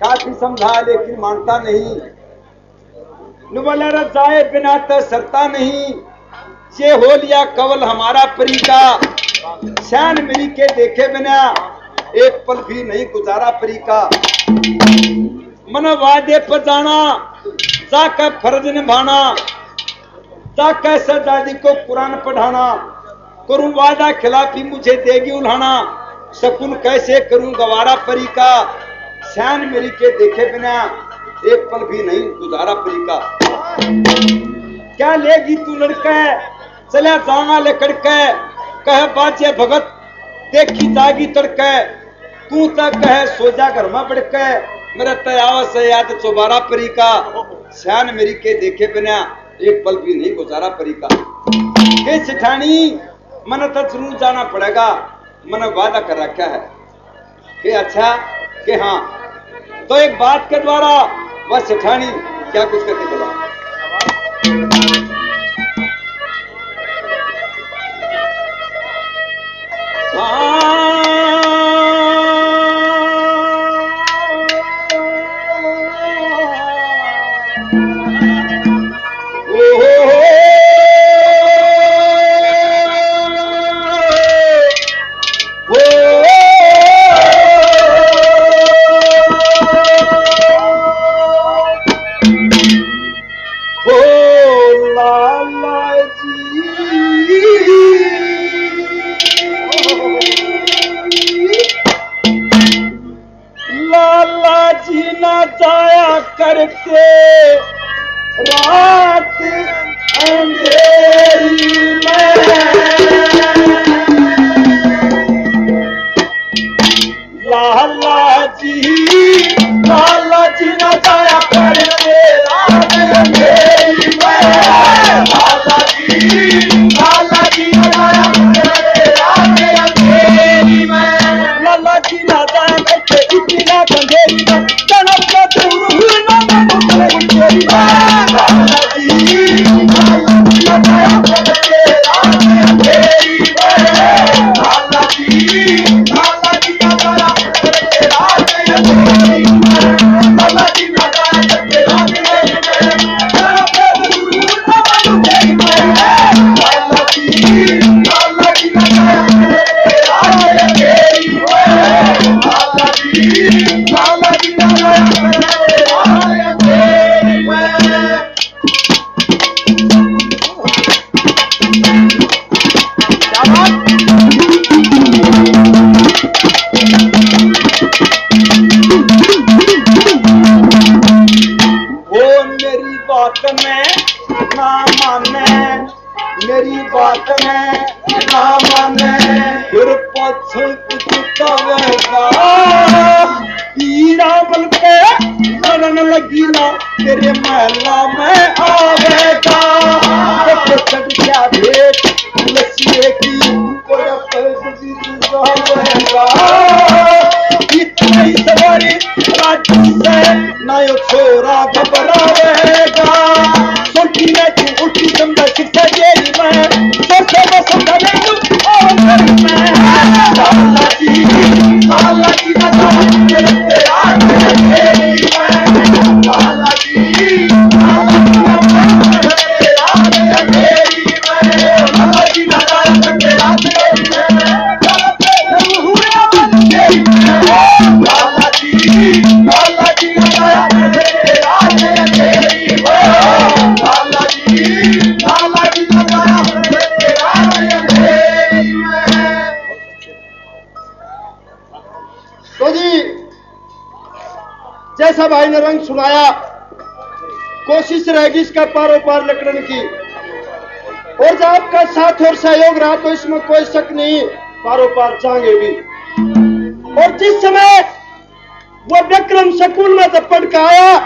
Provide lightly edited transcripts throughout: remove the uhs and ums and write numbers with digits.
काफी समझा लेकिन मानता नहीं। नु बोला जाए बिना तो सरता नहीं, ये हो लिया कवल हमारा परी का। शान मेरी के देखे बिना एक पल भी नहीं गुजारा परी का। मन वादे पर जाना, जाकर फर्ज निभाना, जाकर शहजादी को कुरान पढ़ाना। करूं वादा खिलाफी मुझे देगी उल्हाना, शकुन कैसे करूं गवारा परी का। शान मेरी के देखे बिना एक पल भी नहीं गुजारा परी का। क्या लेगी तू लड़के, चला जाऊंगा लेकर के। कह बाजे भगत देखी जागी तड़के, तू तक कह सो जा घर में बढ़के। मेरा तयाव से याद चौबारा परी का। शान मेरी के देखे बिना एक पल भी नहीं गुजारा परी का। के सिठानी मन तो जरूर जाना पड़ेगा, मन वादा कर रखा है कि अच्छा कि हाँ। तो एक बात के द्वारा वह सिठानी क्या कुछ करके चला। जैसा भाई ने रंग सुनाया, कोशिश रहेगी इसका पारों पार लकड़न की। और जब आपका साथ और सहयोग रहा तो इसमें कोई शक नहीं, पारों पार जाएंगे भी। और जिस समय वो विक्रम स्कूल में जब पढ़ के आया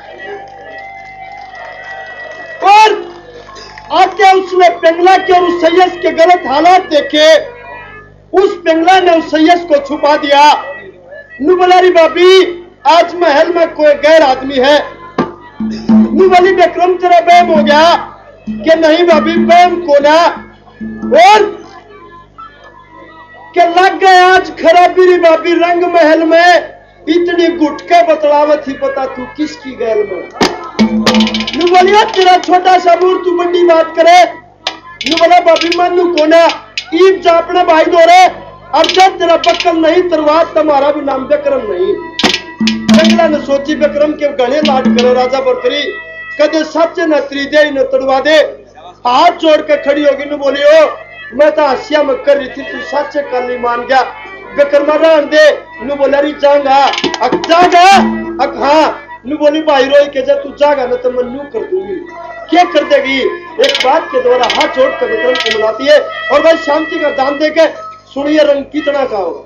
और आके उसने पिंगला के और उस सैयद के गलत हालात देखे, उस पिंगला ने उस सैयद को छुपा दिया। नुबलारी बाबी, आज महल में कोई गैर आदमी है। नुबली विक्रम तेरा बैम हो गया कि नहीं भाभी, बैम को ना। और के लग गए आज खराबी री बाबी रंग महल में, इतनी गुट के बतलावत ही पता तू किसकी गैल में। नु बोलिया तेरा छोटा सा मूर तू बड़ी बात करे। नु बोला बाबी मन नु कोना ईब जा अपने भाई दोरे और जब तेरा बक्कल नहीं तरवात तुम्हारा भी नाम विक्रम नहीं। बंगला ने सोची विक्रम के गले लाड करे राजा बरतरी कदे सच न त्रिदे न तड़वा दे। हाथ जोड़ के खड़ी होगी नु बोलियो मैं तो हसिया में कर रही थी तू सच कर नहीं मान गया। विक्रमा रहन दे नु बोला री जागा अक जागा अक हाँ नु बोली भाई रोई के जा तू जागा न तो मैं नू कर दूंगी। क्या कर देगी एक बात के द्वारा हाथ जोड़ कर विक्रम को बुलाती है और भाई शांति का दान दे के सुनिए रंग कितना का होगा।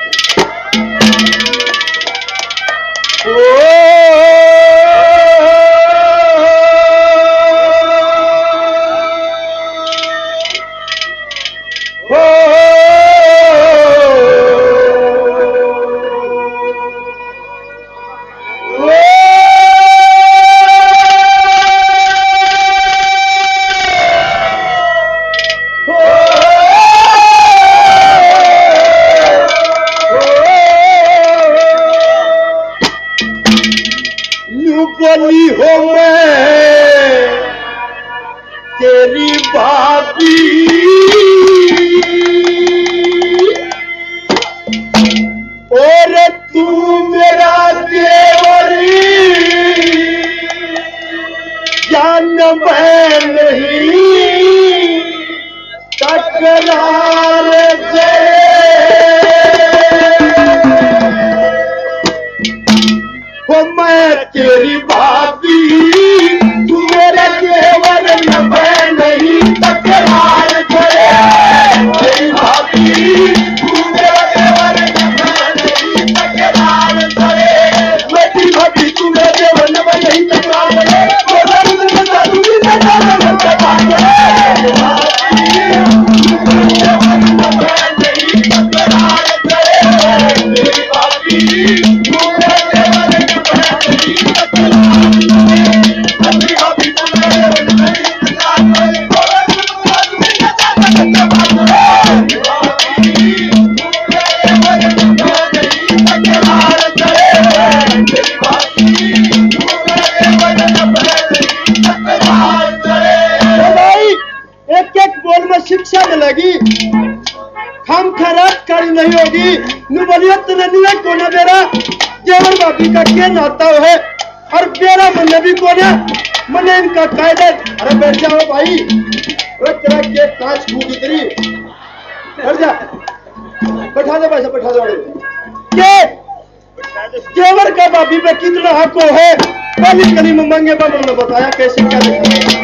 बोली हो मैं तेरी भाभी और तू मेरा देवरी जान मैं नहीं तकरार से हो मैं तेरी भाभी तू मेरा देवर न मैं नहीं तकरार करे। तेरी भाभी तू मेरा देवर न मैं नहीं तकरार करे। मैं तेरी भाभी तू मेरा देवर न मैं नहीं तकरार करे। शिक्षा मिलेगी हम खराब करी नहीं होगी। नु बोलिए तेरे नुए कोना बेरा देवर भाभी का क्या नाता है और बेरा मन भी कोना मने इनका कायदे। अरे बैठ जाओ भाई अरे तेरा के कांच फूट उतरी बैठ जा बैठा दे भाई बैठा दो के देवर का भाभी पे कितना हक है पहली कली में मंगे बाबू ने बताया कैसे क्या लिखा।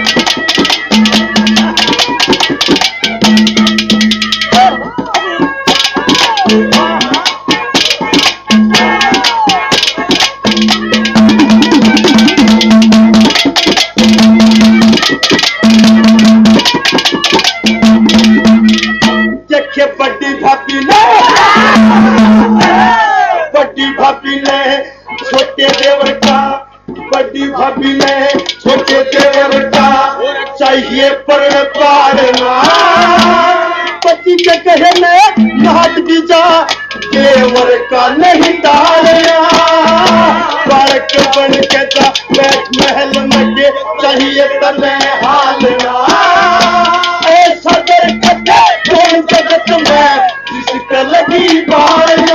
बड़ी भाभी ने छोटे देवर का बड़ी भाभी ने छोटे देवर का चाहिए पर पारना। पति के कहे में हाथ भी जा देवर का नहीं डालना। बालक बन के जा बैठ महल में के चाहिए तने हालना। ऐसा दर कटे कौन जगत में जिसका लगी बारना।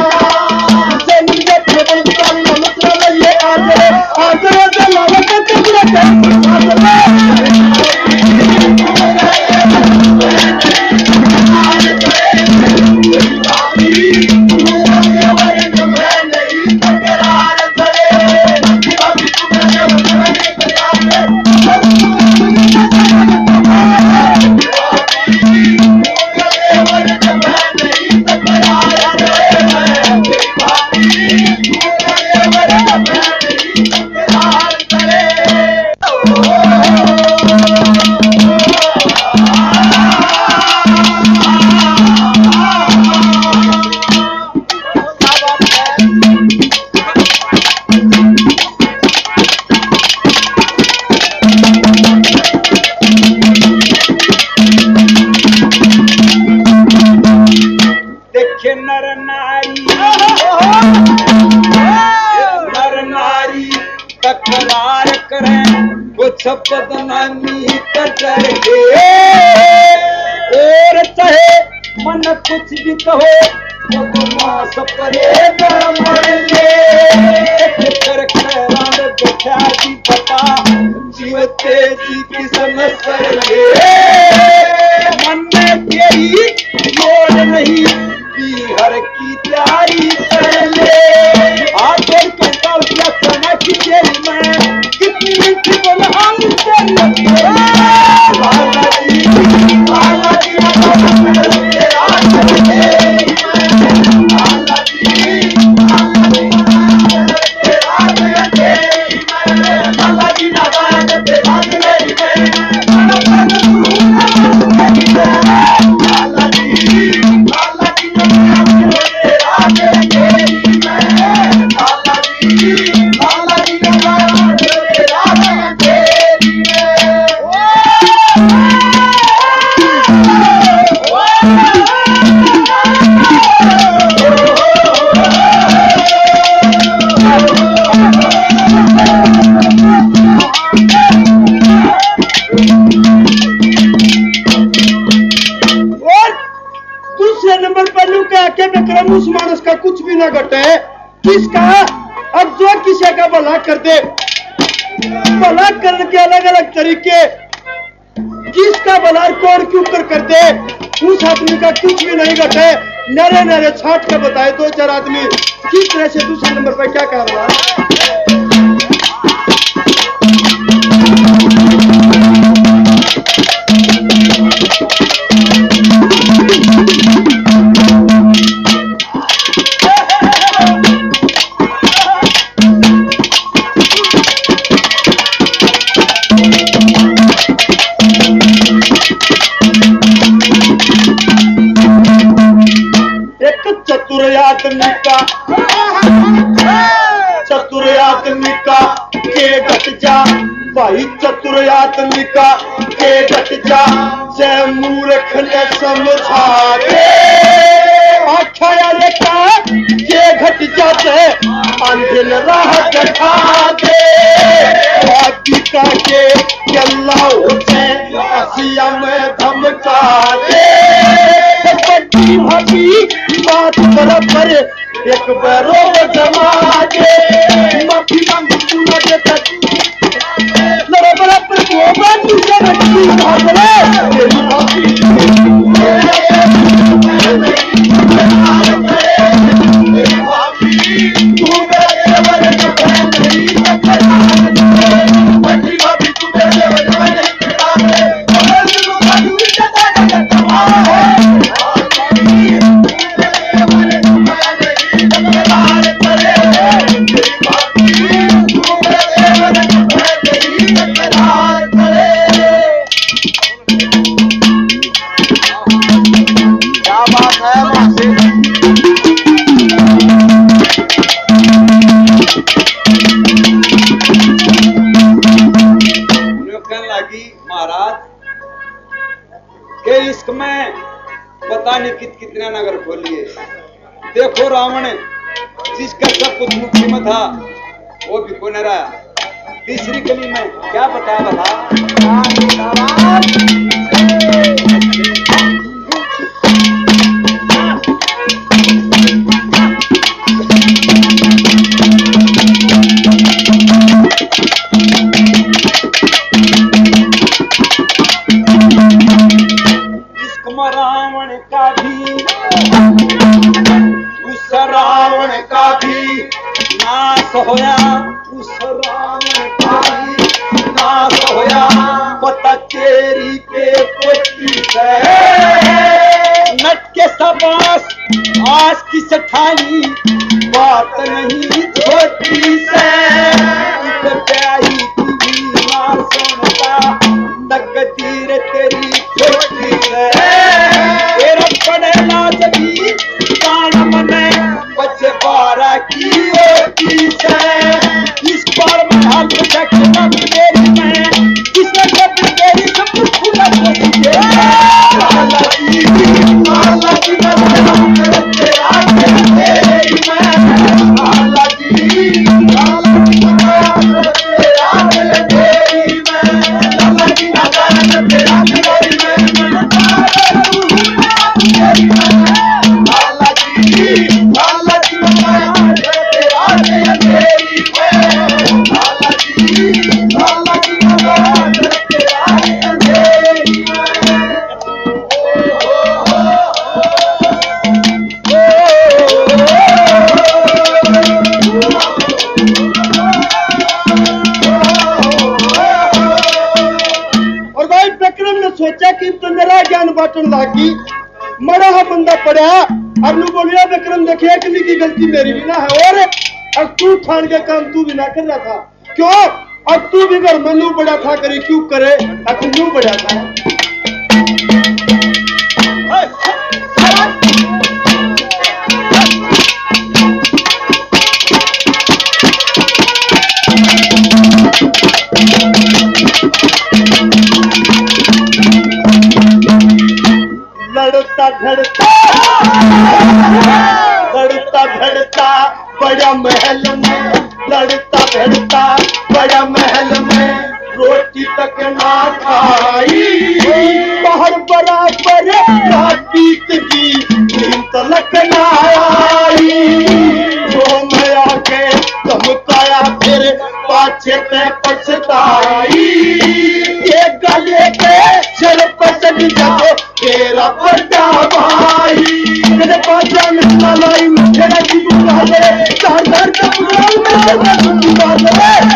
नर नारी सब बदनामी कर डरके और चाहे मन कुछ भी कहो वो तो मास परे मरेंगे कर खैरान बैठा जी पता जीवते जी की समझेंगे मन में तेरी जोड़ नहीं हर की तैयारी कर ले हाथ जोड़ के ताल किया सोना की तेरी मैं कितनी मीठी बोलहाल तेरी उस मानस का कुछ भी ना घटे किसका अब जो किसी का भला कर दे भला करने के अलग अलग तरीके किसका भला कौन क्यों कर दे उस आदमी का कुछ भी नहीं घटे नरे नरे छाट के बताए दो चार आदमी किस तरह से दूसरे नंबर पर क्या कर रहा है चतुर आदमी का के घट जा भाई चतुर आदमी का के घट जा से मूर्ख ने समझा दे आख्या यारे का के घट जाते अंधेर राह दिखा दे बाकी का के अल्लाह से असिया में धमका दे बड़ी भाभी बात बराबर एक बरो जमा दे माफी मांग तू न देता लड़ा बराबर को बात दूसरे रखी भागले तेरी माफी तू मेरे बरे नहीं बड़ी भाभी तू मेरे बरे नहीं इश्क में पता नहीं कितने नगर खोलिए देखो रावण जिसका सब कुछ मुक्ति में था वो भी को न रहा तीसरी कली में क्या बता रहा रावण का भी उस रावण का भी नाश होया उस रावण का भी नाश होया पता तेरी के कोठी से नट के सबास आज की सठाई बात नहीं छोटी से प्यारी की मां सोनता तकदीर तेरी छोटी से बच्चे 12 की होती है इस पर में हाथ रखना मेरी मैं किसने कब तेरी सब खुला होती है बाटन लागी मरा हा बंदा पड़ा और नु बोलिया विक्रम देखिए अकेली की गलती मेरी भी ना है और अब तू ठान के काम तू भी ना कर रहा था क्यों अब तू भी घर में नू बड़ा था करी क्यों करे अब नू बड़ा था लड़ता धड़ता बड़ा महल में लड़ता धड़ता बड़ा महल में रोटी तक ना खाई बाहर बराबर रात बीत गई नींद तलक ना आई जो मैं आके धमकाया फिर पाछे पे पछताई ये गले पे चल पसंद जाओ तेरा बड़ा भाई मेरे पाचा में लाई मेरा जीवन वाले चार का पुराण में तेरा जीवन वाले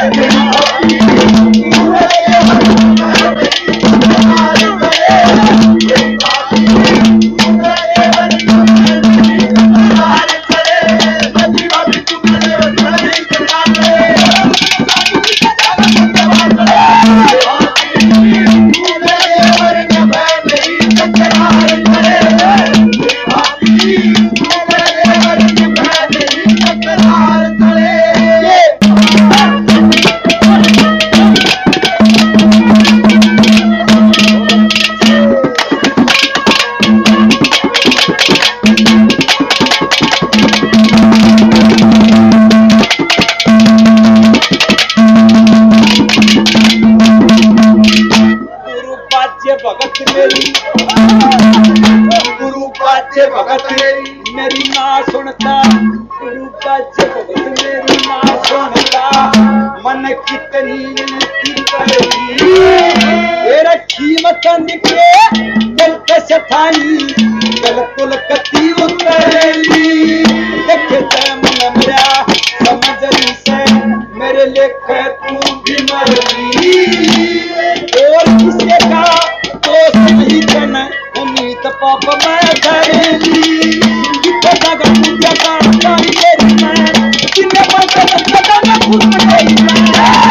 भगत मेरी ना सुनता गुरु बाजे भगत मेरी ना सुनता मन कितनी विनती करेगी तेरा कीमत दिखे दिल कैसे थाई दिल कुल कती उतरेगी देखे ते मन मेरा समझ रही से मेरे लेखे तू भी मरगी और किसे का दोस्त नहीं जन उम्मीद पाप मैं करेगी जितने जगह पूजा का सारी तेरी मैं जितने पैसे सदा न खुद में तेरी मैं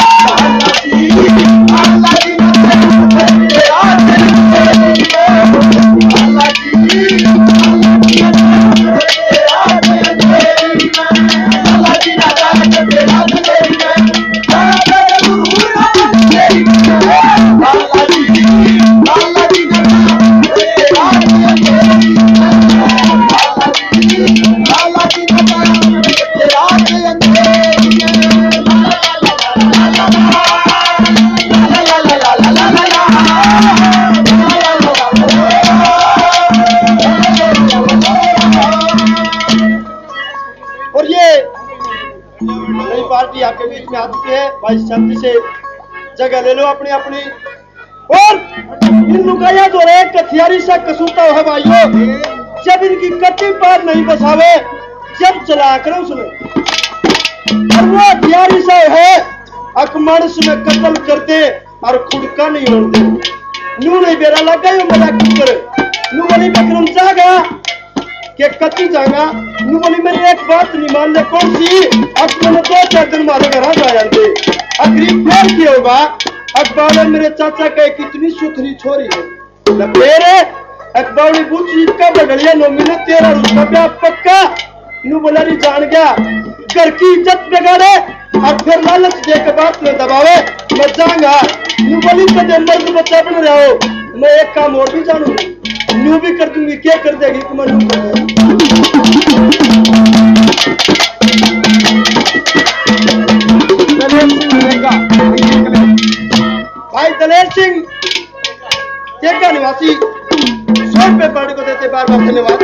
अल्लाह जी तेरा अल्लाह जी आपके बीच में आ चुके हैं भाई शांति से जगह ले लो अपनी अपनी और इन लुगाया जो है कथियारी सा कसूता है भाइयों जब इनकी कटी बात नहीं बसावे जब चला करो उसने और वो हथियारी सा है अकमानस में कत्ल कर दे और खुड़का नहीं होने दे नू नहीं बेरा लगा यो मजाक कर नू बोली विक्रम जागा के कति जाएगा नू बोली मेरी एक बात नहीं मान ले कौन सी अब मैंने 2-4 दिन मारे घर आ जाते अगली फेर क्या होगा अकबर मेरे चाचा का कितनी सुथरी छोरी है फिर अकबर ने पूछी का बदलिया नो मिले तेरा उसका ब्याह पक्का नू बोला नहीं जान गया घर की इज्जत बिगाड़े और फिर लालच दे के बात में दबावे मैं जाऊंगा नू बोली तो मर्द बच्चा बन रहा हो मैं एक काम और भी जानू नू भी कर दूंगी क्या कर देगी तुम नू कर भाई दलेर सिंह का निवासी 100 रुपए पार्टी को देते बार बार धन्यवाद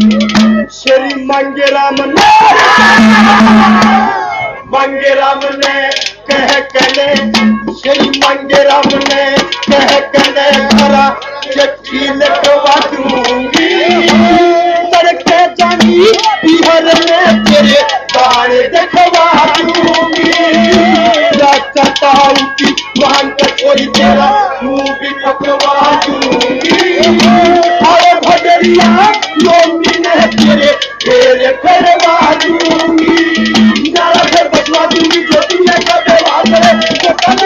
श्री मंगे राम ने कटवा दूंगी सड़के जानी बिहार में तेरे गाने देखवा दूंगी रास्ता की वाहन का कोई तेरा मुंह भी पकवा दूंगी अरे भगरिया लोमी ने तेरे फेरे करवा दूंगी नारा घर बसवा दूंगी ज्योति में कदे वाले तो कदे